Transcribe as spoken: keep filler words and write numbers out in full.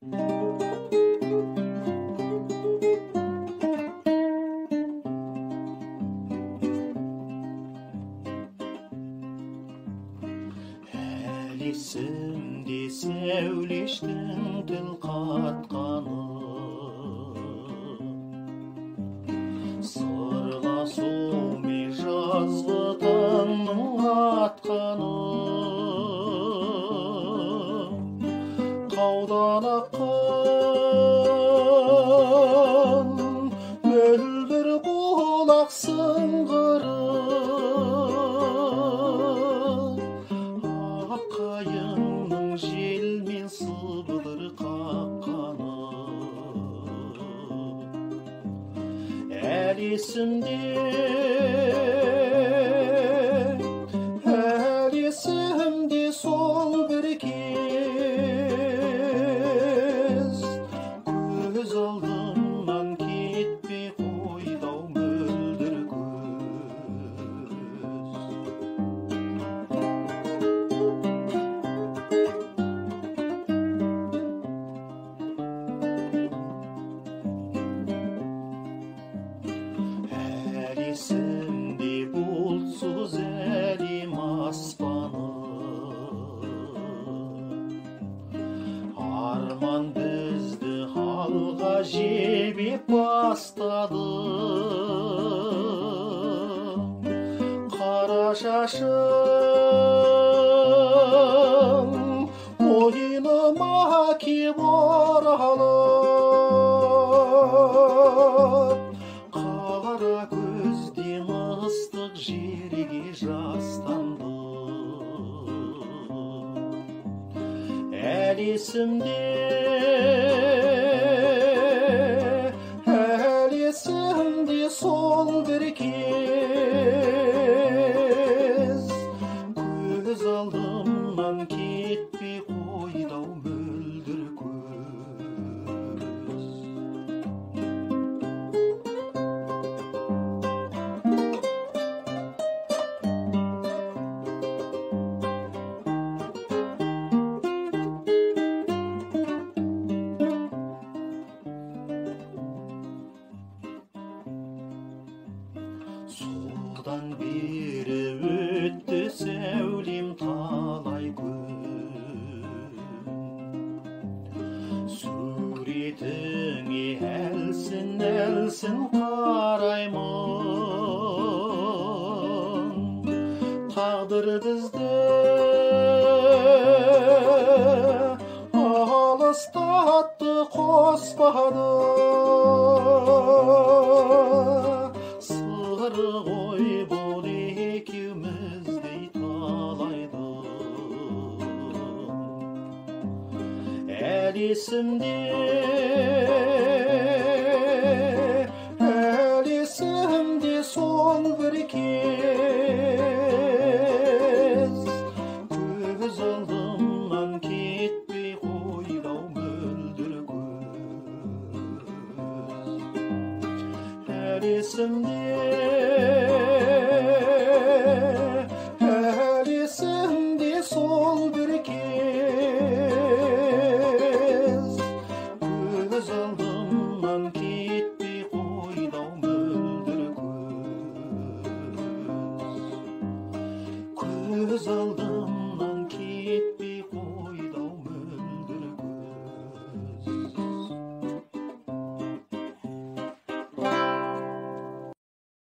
Есімде сәулештің тіл қатқаны, сырласумен жазғы таңның атқаны, қаудан аққан мөлдір бұлақ сыңғыры, қайыңның желмен сыбдыр қаққаны әлі есімде, әлі есімде сол бір кез көз алдымнан кетпей қойды-ау мөлдір есімде бұлтсыз әлем аспаны, арман бізді алға жебеп бастады, қара шашым мойныма кеп оралып, қара көзден ыстық жерге жастанды әлі есімде, әлі есімде сол бір кез көз алдымнан кетпей қойды-ау мөлдір көз. Содан бері өтті сәулем талай күн, суретіңе әлсін-әлсін қараймын, тағдыр бізді алыстатты қоспады, сыры ғой бұл екеуміздей талайды әлі есімде, әлі есімде сол бір кез көз алдымнан кетпей қойды-ау мөлдір көз әлі есімде.